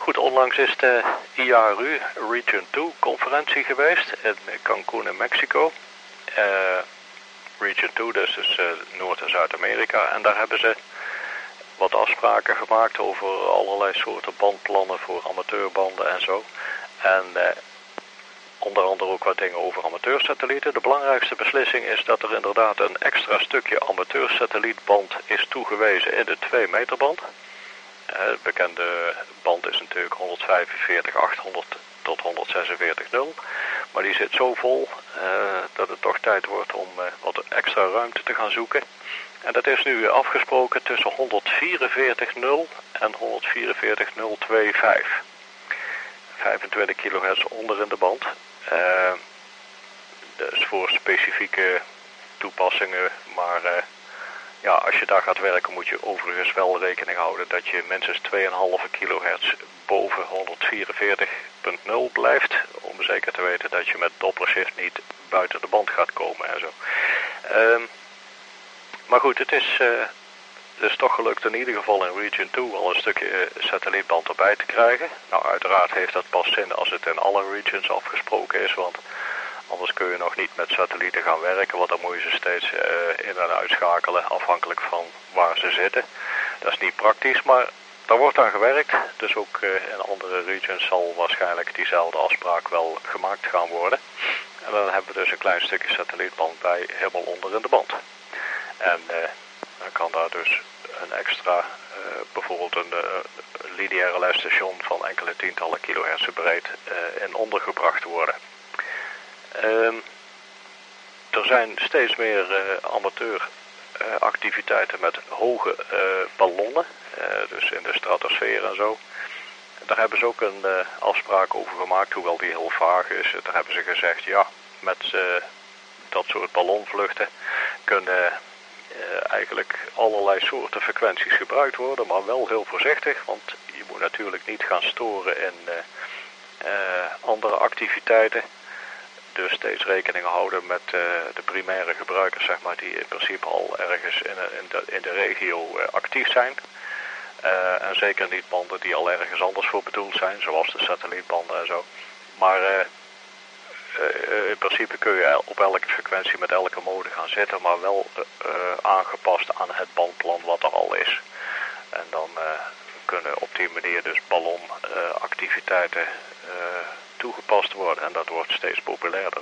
Goed, onlangs is de IARU Region 2 conferentie geweest in Cancun in Mexico. Region 2, dus Noord- en Zuid-Amerika. En daar hebben ze wat afspraken gemaakt over allerlei soorten bandplannen voor amateurbanden en zo. En onder andere ook wat dingen over amateursatellieten. De belangrijkste beslissing is dat er inderdaad een extra stukje amateursatellietband is toegewezen in de 2 meter band. De bekende band is natuurlijk 145-800 tot 146-0. Maar die zit zo vol dat het toch tijd wordt om wat extra ruimte te gaan zoeken. En dat is nu afgesproken tussen 144.0 en 144.025. 25 kilohertz onder in de band. Dus voor specifieke toepassingen, maar ja, als je daar gaat werken moet je overigens wel rekening houden dat je minstens 2,5 kilohertz boven 144.0 blijft. Om zeker te weten dat je met dopplershift niet buiten de band gaat komen en zo. Maar goed, het is dus toch gelukt in ieder geval in Region 2 al een stukje satellietband erbij te krijgen. Nou, uiteraard heeft dat pas zin als het in alle regions afgesproken is, want anders kun je nog niet met satellieten gaan werken, want dan moet je ze steeds in- en uitschakelen afhankelijk van waar ze zitten. Dat is niet praktisch, maar daar wordt aan gewerkt. Dus ook in andere regions zal waarschijnlijk diezelfde afspraak wel gemaakt gaan worden. En dan hebben we dus een klein stukje satellietband bij helemaal onder in de band. En dan kan daar dus een extra, bijvoorbeeld een lineaire lijststation van enkele tientallen kilohertz breed in ondergebracht worden. Er zijn steeds meer amateuractiviteiten met hoge ballonnen, dus in de stratosfeer en zo. Daar hebben ze ook een afspraak over gemaakt, hoewel die heel vaag is. Daar hebben ze gezegd, ja, met dat soort ballonvluchten kunnen eigenlijk allerlei soorten frequenties gebruikt worden, maar wel heel voorzichtig, want je moet natuurlijk niet gaan storen in andere activiteiten. Dus steeds rekening houden met de primaire gebruikers, zeg maar, die in principe al ergens in de regio actief zijn. En zeker niet banden die al ergens anders voor bedoeld zijn, zoals de satellietbanden en zo. Maar in principe kun je op elke frequentie met elke mode gaan zitten, maar wel aangepast aan het bandplan wat er al is. En dan kunnen op die manier dus ballonactiviteiten toegepast worden en dat wordt steeds populairder.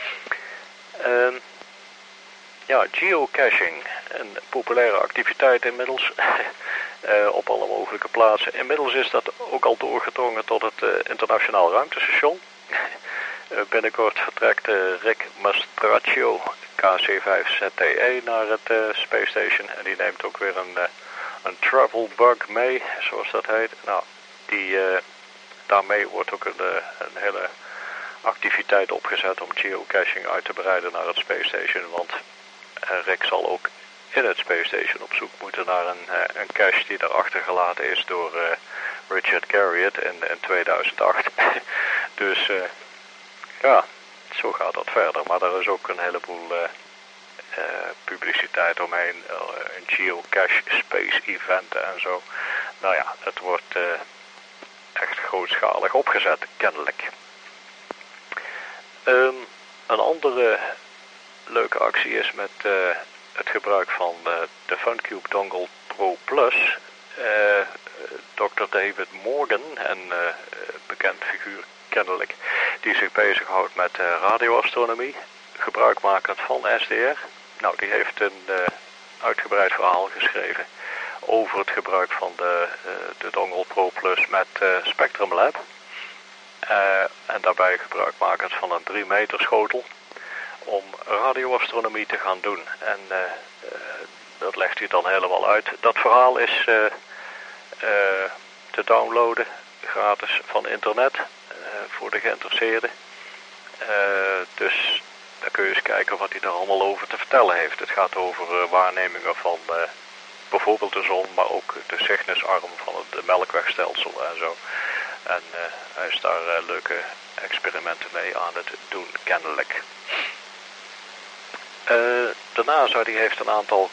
Ja, geocaching, een populaire activiteit inmiddels op alle mogelijke plaatsen. Inmiddels is dat ook al doorgedrongen tot het internationaal ruimtestation. Binnenkort vertrekt Rick Mastraccio, KC-5ZTE, naar het Space Station. En die neemt ook weer een travel bug mee, zoals dat heet. Nou, daarmee wordt ook een hele activiteit opgezet om geocaching uit te breiden naar het Space Station. Want Rick zal ook in het Space Station op zoek moeten naar een cache die daar achtergelaten is door Richard Garriott in 2008. Dus ja, zo gaat dat verder. Maar er is ook een heleboel publiciteit omheen. Een geocache space event en zo. Nou ja, het wordt echt grootschalig opgezet, kennelijk. Een andere leuke actie is met het gebruik van de FunCube Dongle Pro Plus. Dr. David Morgan, een bekend figuur kennelijk, die zich bezighoudt met radioastronomie, gebruikmakend van SDR. Nou, die heeft een uitgebreid verhaal geschreven over het gebruik van de Dongle Pro Plus met Spectrum Lab. En daarbij gebruikmakend van een 3 meter schotel om radioastronomie te gaan doen. En dat legt hij dan helemaal uit. Dat verhaal is te downloaden gratis van internet voor de geïnteresseerden. Dus dan kun je eens kijken wat hij daar allemaal over te vertellen heeft. Het gaat over waarnemingen van bijvoorbeeld de zon, maar ook de Cygnusarm van het Melkwegstelsel en zo. En hij is daar leuke experimenten mee aan het doen, kennelijk. De NASA die heeft een aantal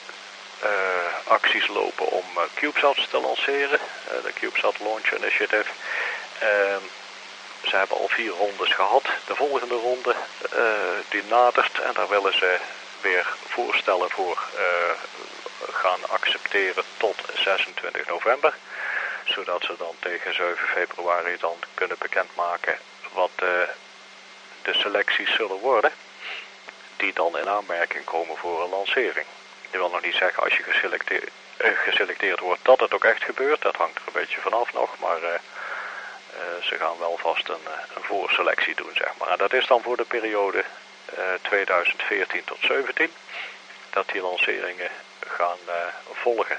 acties lopen om CubeSats te lanceren. De CubeSat Launch Initiative. Ze hebben al 4 rondes gehad. De volgende ronde die nadert en daar willen ze weer voorstellen voor gaan accepteren tot 26 november. Zodat ze dan tegen 7 februari dan kunnen bekendmaken wat de selecties zullen worden. Die dan in aanmerking komen voor een lancering. Ik wil nog niet zeggen als je geselecteerd wordt dat het ook echt gebeurt. Dat hangt er een beetje vanaf nog. Maar ze gaan wel vast een voorselectie doen, zeg maar. En dat is dan voor de periode 2014 tot 2017. Dat die lanceringen gaan volgen.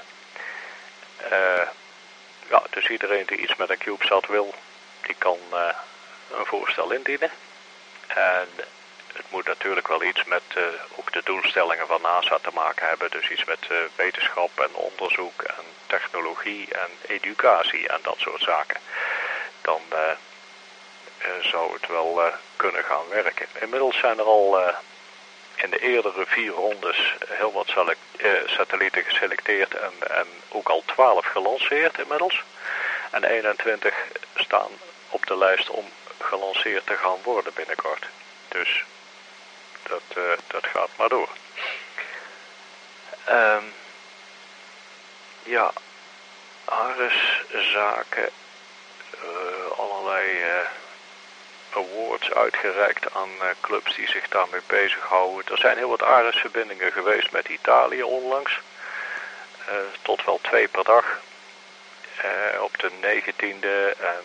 Ja, dus iedereen die iets met een CubeSat wil, die kan een voorstel indienen. En het moet natuurlijk wel iets met ook de doelstellingen van NASA te maken hebben. Dus iets met wetenschap en onderzoek en technologie en educatie en dat soort zaken. Dan zou het wel kunnen gaan werken. Inmiddels zijn er al in de eerdere 4 rondes heel wat satellieten geselecteerd en ook al 12 gelanceerd inmiddels. En 21 staan op de lijst om gelanceerd te gaan worden binnenkort. Dus dat gaat maar door. Ja, ARES-zaken, allerlei awards uitgereikt aan clubs die zich daarmee bezighouden. Er zijn heel wat ARES-verbindingen geweest met Italië onlangs. Tot wel 2 per dag. Op de 19e en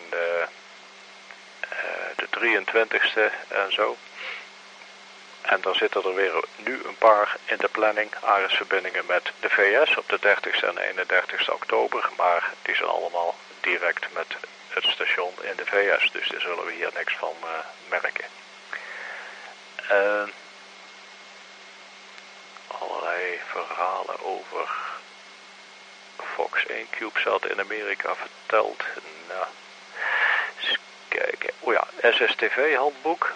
de 23e en zo. En dan zitten er weer nu een paar in de planning, ARES-verbindingen met de VS op de 30ste en 31ste oktober. Maar die zijn allemaal direct met het station in de VS, dus daar zullen we hier niks van merken. Allerlei verhalen over Fox 1 CubeSat in Amerika verteld. Nou, eens kijken. Oh ja, SSTV handboek.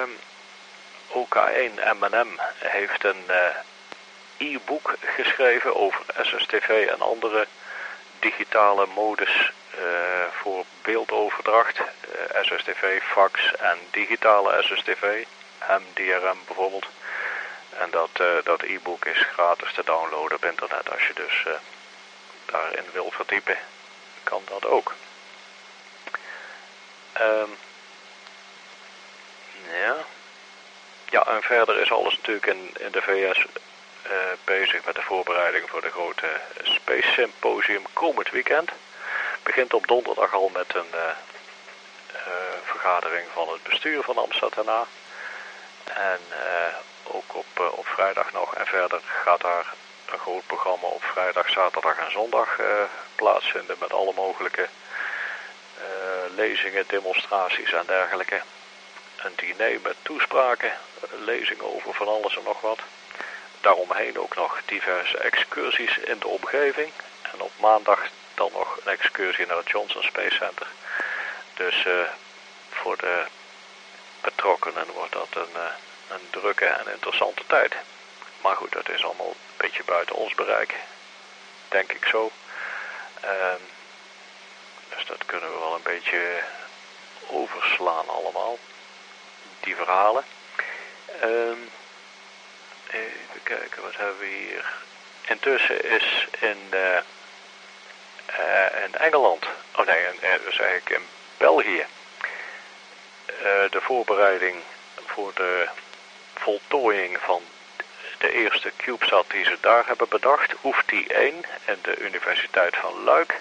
OK1 M&M heeft een e-book geschreven over SSTV en andere digitale modus voor beeldoverdracht. SSTV, fax en digitale SSTV, MDRM bijvoorbeeld. En dat e-book is gratis te downloaden op internet. Als je dus daarin wil verdiepen, kan dat ook. Ja, en verder is alles natuurlijk in de VS bezig met de voorbereidingen voor de grote Space Symposium komend weekend. Begint op donderdag al met een vergadering van het bestuur van AMSAT-NA. En ook op vrijdag nog. En verder gaat daar een groot programma op vrijdag, zaterdag en zondag plaatsvinden met alle mogelijke lezingen, demonstraties en dergelijke. Een diner met toespraken, lezingen over van alles en nog wat. Daaromheen ook nog diverse excursies in de omgeving. En op maandag dan nog een excursie naar het Johnson Space Center. Dus voor de betrokkenen wordt dat een drukke en interessante tijd. Maar goed, dat is allemaal een beetje buiten ons bereik. Denk ik zo. Dus dat kunnen we wel een beetje overslaan allemaal. Die verhalen. Even kijken, wat hebben we hier? Intussen is in Engeland, oh nee, dus eigenlijk in België, de voorbereiding voor de voltooiing van de eerste CubeSat die ze daar hebben bedacht, UFTI 1 in de Universiteit van Luik.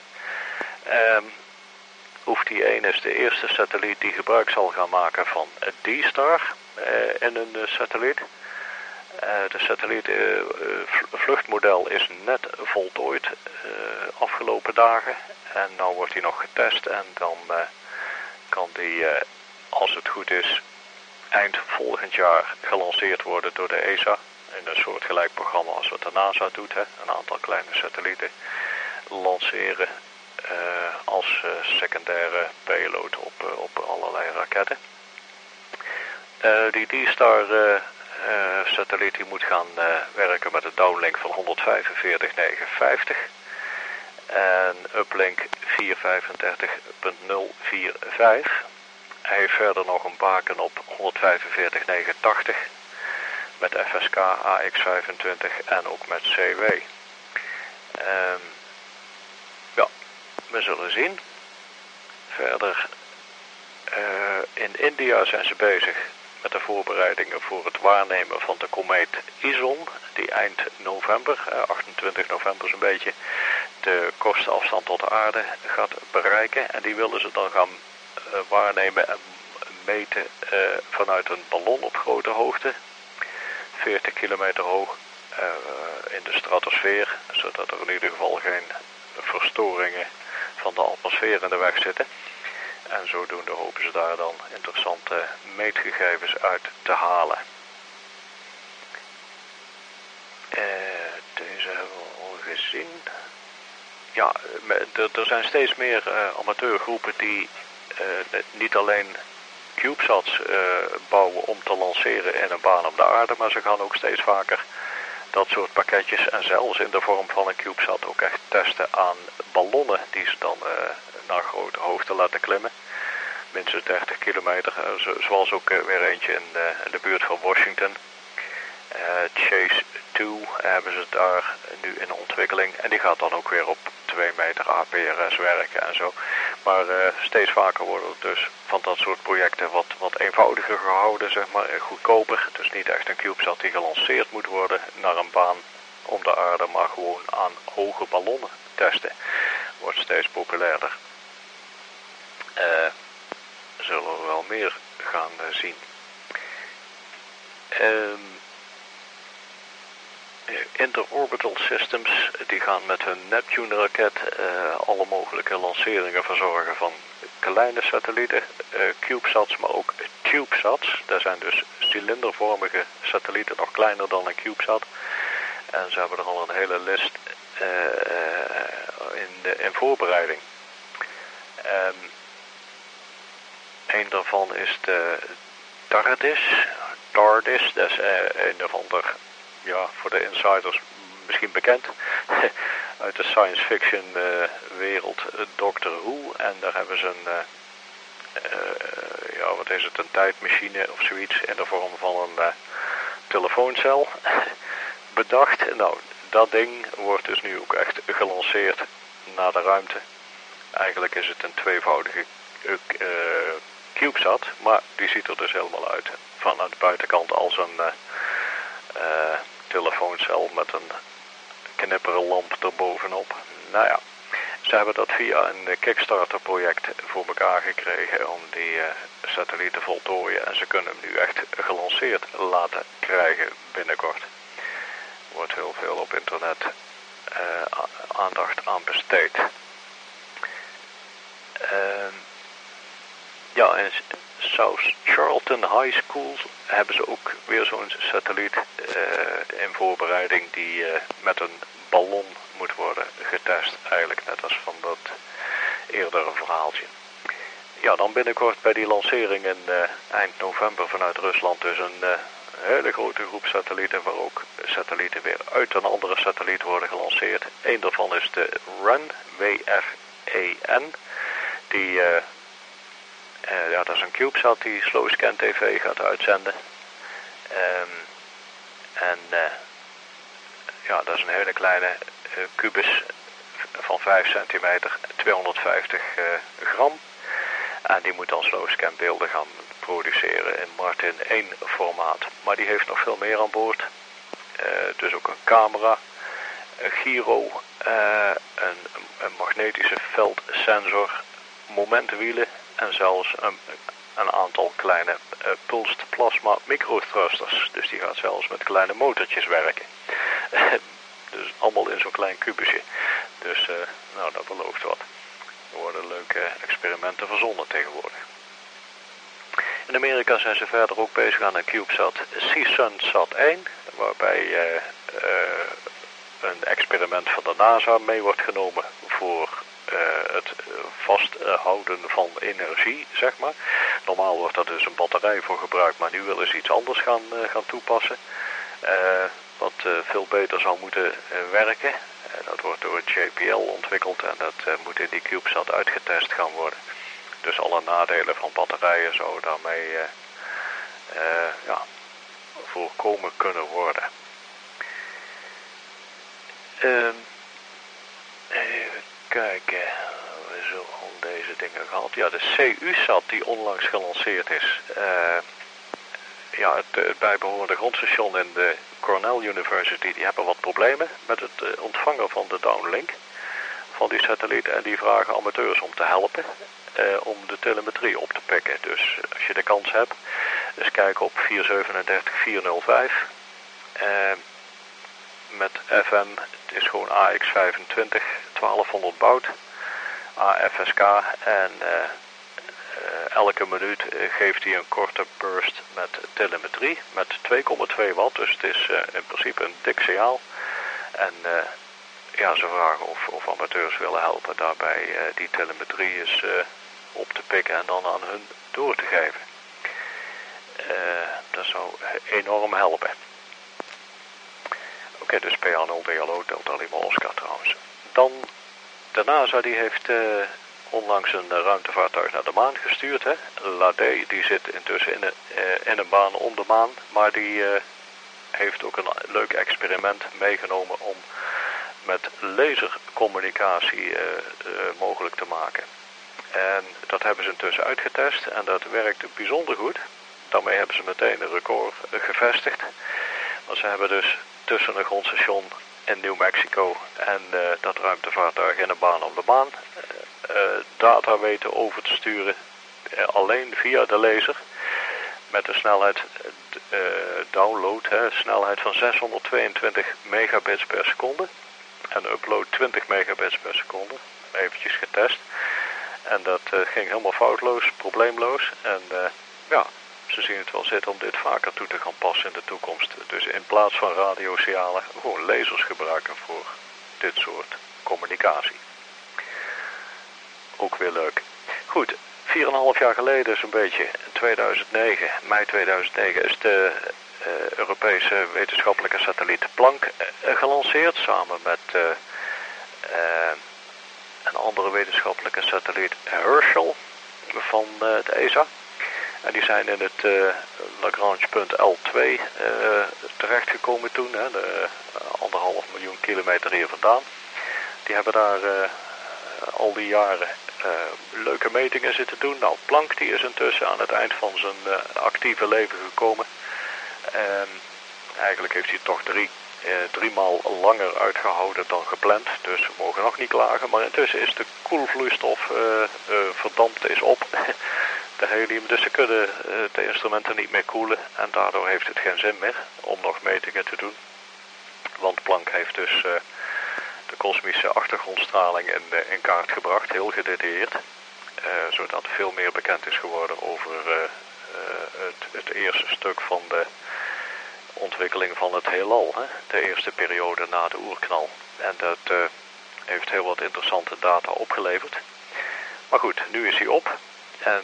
UFTI 1 is de eerste satelliet die gebruik zal gaan maken van D-Star in een satelliet. De satellietvluchtmodel is net voltooid afgelopen dagen. En nu wordt hij nog getest en dan kan die, als het goed is, eind volgend jaar gelanceerd worden door de ESA. In een soortgelijk programma als wat de NASA doet. Hè. Een aantal kleine satellieten lanceren als secundaire payload op allerlei raketten. Die D-Star satelliet die moet gaan werken met een downlink van 145,950. En uplink 435.045. Hij heeft verder nog een baken op 145.980 met FSK AX25 en ook met CW. Ja, we zullen zien. Verder in India zijn ze bezig met de voorbereidingen voor het waarnemen van de komeet Ison, die eind november, 28 november zo'n beetje, de kortste afstand tot de aarde gaat bereiken. En die willen ze dan gaan waarnemen en meten vanuit een ballon op grote hoogte, 40 kilometer hoog in de stratosfeer, zodat er in ieder geval geen verstoringen van de atmosfeer in de weg zitten. En zodoende hopen ze daar dan interessante meetgegevens uit te halen. Deze hebben we al gezien. Ja, er zijn steeds meer amateurgroepen die niet alleen CubeSats bouwen om te lanceren in een baan om de aarde, maar ze gaan ook steeds vaker dat soort pakketjes en zelfs in de vorm van een CubeSat ook echt testen aan ballonnen die ze dan naar grote hoogte laten klimmen. Minstens 30 kilometer, zoals ook weer eentje in de buurt van Washington. Chase 2 hebben ze daar nu in ontwikkeling en die gaat dan ook weer op 2 meter APRS werken en zo. Maar steeds vaker worden het dus van dat soort projecten wat eenvoudiger gehouden, zeg maar, goedkoper. Dus niet echt een CubeSat die gelanceerd moet worden naar een baan om de aarde, maar gewoon aan hoge ballonnen testen. Wordt steeds populairder. Zullen we wel meer gaan zien. Interorbital Systems die gaan met hun Neptune-raket alle mogelijke lanceringen verzorgen van kleine satellieten, CubeSats, maar ook TubeSats. Dat zijn dus cilindervormige satellieten, nog kleiner dan een CubeSat. En ze hebben er al een hele list in voorbereiding. Een daarvan is de TARDIS. TARDIS, dat is een of ander, ja, voor de insiders misschien bekend, uit de science fiction wereld, Doctor Who. En daar hebben ze een, ja, wat is het, een tijdmachine of zoiets in de vorm van een telefooncel bedacht. Nou, dat ding wordt dus nu ook echt gelanceerd naar de ruimte. Eigenlijk is het een tweevoudige CubeSat, maar die ziet er dus helemaal uit vanuit de buitenkant als een telefooncel met een knipperlamp erbovenop. Nou ja, ze hebben dat via een Kickstarter project voor elkaar gekregen om die satelliet te voltooien en ze kunnen hem nu echt gelanceerd laten krijgen binnenkort. Er wordt heel veel op internet aandacht aan besteed. Ja, in South Charlton High School hebben ze ook weer zo'n satelliet in voorbereiding die met een ballon moet worden getest. Eigenlijk net als van dat eerdere verhaaltje. Ja, dan binnenkort bij die lancering in eind november vanuit Rusland dus een hele grote groep satellieten, waar ook satellieten weer uit een andere satelliet worden gelanceerd. Eén daarvan is de REN, W-R-E-N. Die, ja, dat is een CubeSat die Slowscan TV gaat uitzenden. Ja, dat is een hele kleine kubus van 5 centimeter, 250 gram. En die moet dan Slowscan beelden gaan produceren in Martin 1 formaat. Maar die heeft nog veel meer aan boord. Dus ook een camera, een gyro, een magnetische veldsensor, momentwielen en zelfs een aantal kleine pulsed plasma microthrusters. Dus die gaat zelfs met kleine motortjes werken. Dus allemaal in zo'n klein kubusje. Dus nou, dat belooft wat. Er worden leuke experimenten verzonnen tegenwoordig. In Amerika zijn ze verder ook bezig aan een CubeSat CSUN-SAT 1, waarbij een experiment van de NASA mee wordt genomen voor het vasthouden van energie, zeg maar. Normaal wordt daar dus een batterij voor gebruikt, maar nu willen ze iets anders gaan toepassen. wat veel beter zou moeten werken. Dat wordt door het JPL ontwikkeld en dat moet in die CubeSat uitgetest gaan worden. Dus alle nadelen van batterijen zou daarmee voorkomen kunnen worden. Even kijken, we zo al deze dingen gehad. Ja, de CU-SAT die onlangs gelanceerd is. Het bijbehorende grondstation in de Cornell University, die hebben wat problemen met het ontvangen van de downlink van die satelliet. En die vragen amateurs om te helpen om de telemetrie op te pikken. Dus als je de kans hebt, eens kijken op 437-405. Met FM, het is gewoon AX25, 1200 baud, AFSK en elke minuut geeft hij een korte burst met telemetrie met 2,2 watt, dus het is in principe een dik signaal. En ze vragen of amateurs willen helpen daarbij die telemetrie eens op te pikken en dan aan hun door te geven. Dat zou enorm helpen. Oké, dus PA0 DLO, Delta Lima Oscar trouwens. Dan, de NASA die heeft onlangs een ruimtevaartuig naar de maan gestuurd. Hè? LADE, die zit intussen in een baan om de maan, maar die heeft ook een leuk experiment meegenomen om met lasercommunicatie mogelijk te maken. En dat hebben ze intussen uitgetest en dat werkte bijzonder goed. Daarmee hebben ze meteen een record gevestigd. Want ze hebben dus tussen een grondstation in New Mexico en dat ruimtevaartuig in een baan om de maan data weten over te sturen alleen via de laser met een snelheid download, snelheid van 622 megabits per seconde en upload 20 megabits per seconde. Eventjes getest en dat ging helemaal foutloos, probleemloos en ze zien het wel zitten om dit vaker toe te gaan passen in de toekomst. Dus in plaats van radiosignalen gewoon lasers gebruiken voor dit soort communicatie. Ook weer leuk. Goed, 4,5 jaar geleden is een beetje, in 2009, mei 2009, is de Europese wetenschappelijke satelliet Planck gelanceerd. Samen met een andere wetenschappelijke satelliet Herschel van de ESA. En die zijn in het Lagrange punt L2 terechtgekomen toen, de 1,5 miljoen kilometer hier vandaan. Die hebben daar al die jaren leuke metingen zitten doen. Nou, Planck die is intussen aan het eind van zijn actieve leven gekomen. Eigenlijk heeft hij toch drie maal langer uitgehouden dan gepland. Dus we mogen nog niet klagen. Maar intussen is de koelvloeistof verdampt is op. De helium. Dus ze kunnen de instrumenten niet meer koelen. En daardoor heeft het geen zin meer om nog metingen te doen. Want Planck heeft dus de kosmische achtergrondstraling in kaart gebracht. Heel gedetailleerd. Zodat veel meer bekend is geworden over het eerste stuk van de ontwikkeling van het heelal. De eerste periode na de oerknal. En dat heeft heel wat interessante data opgeleverd. Maar goed, nu is hij op. En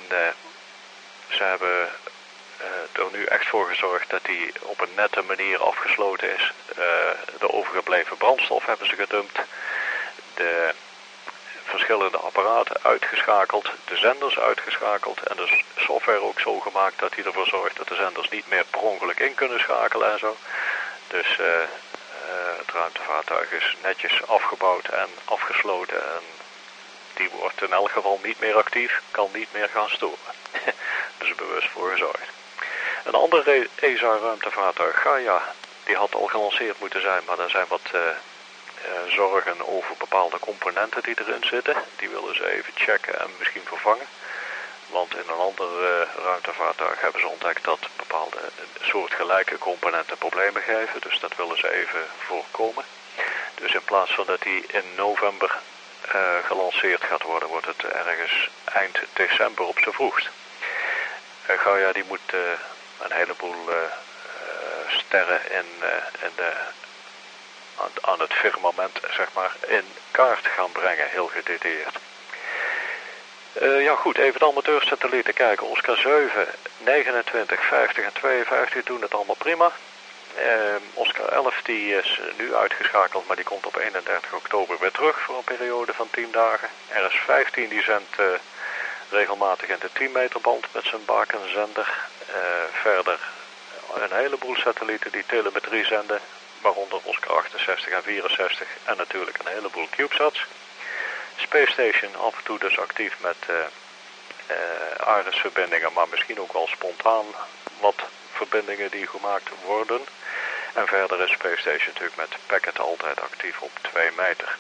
ze hebben er nu echt voor gezorgd dat hij op een nette manier afgesloten is. De overgebleven brandstof hebben ze gedumpt. De verschillende apparaten uitgeschakeld. De zenders uitgeschakeld. En de software ook zo gemaakt dat hij ervoor zorgt dat de zenders niet meer per ongeluk in kunnen schakelen en zo. Dus het ruimtevaartuig is netjes afgebouwd en afgesloten. En die wordt in elk geval niet meer actief, kan niet meer gaan storen. Dus er bewust voor gezorgd. Een ander ESA-ruimtevaartuig, Gaia, die had al gelanceerd moeten zijn, maar er zijn wat zorgen over bepaalde componenten die erin zitten. Die willen ze even checken en misschien vervangen. Want in een ander ruimtevaartuig hebben ze ontdekt dat bepaalde soortgelijke componenten problemen geven. Dus dat willen ze even voorkomen. Dus in plaats van dat die in november gelanceerd gaat worden, wordt het ergens eind december op z'n vroegst. Gaia die moet een heleboel sterren aan het firmament zeg maar in kaart gaan brengen, heel gedetailleerd. Ja goed, even de amateursatellieten kijken. Oscar 7, 29, 50 en 52 doen het allemaal prima. Oscar 11 die is nu uitgeschakeld, maar die komt op 31 oktober weer terug voor een periode van 10 dagen. RS-15 die zendt regelmatig in de 10 meter band met zijn bakenzender. Verder een heleboel satellieten die telemetrie zenden, waaronder Oscar 68 en 64 en natuurlijk een heleboel CubeSats. Space Station af en toe dus actief met ARIS-verbindingen, maar misschien ook wel spontaan wat verbindingen die gemaakt worden. En verder is Space Station natuurlijk met packet altijd actief op 2 meter.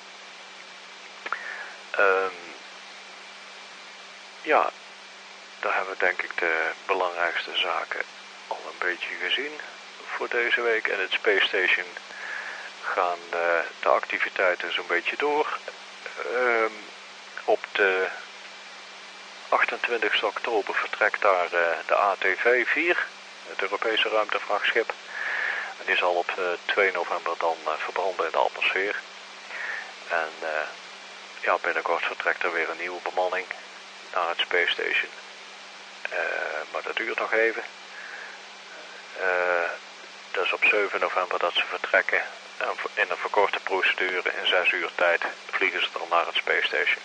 Ja, daar hebben we denk ik de belangrijkste zaken al een beetje gezien voor deze week. En het Space Station gaan de activiteiten zo'n beetje door. Op de 28 oktober vertrekt daar de ATV-4, het Europese ruimtevrachtschip. En die zal op 2 november dan verbranden in de atmosfeer. En ja, binnenkort vertrekt er weer een nieuwe bemanning naar het Space Station. Maar dat duurt nog even. Dus op 7 november dat ze vertrekken. En in een verkorte procedure in 6 uur tijd vliegen ze dan naar het Space Station.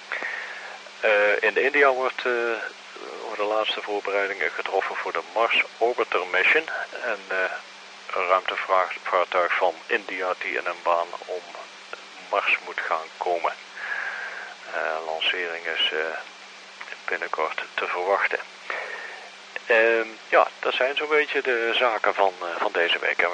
In India worden de laatste voorbereidingen getroffen voor de Mars Orbiter Mission. En een ruimtevaartuig van India die in een baan om Mars moet gaan komen. Lancering is binnenkort te verwachten. Ja, dat zijn zo'n beetje de zaken van deze week.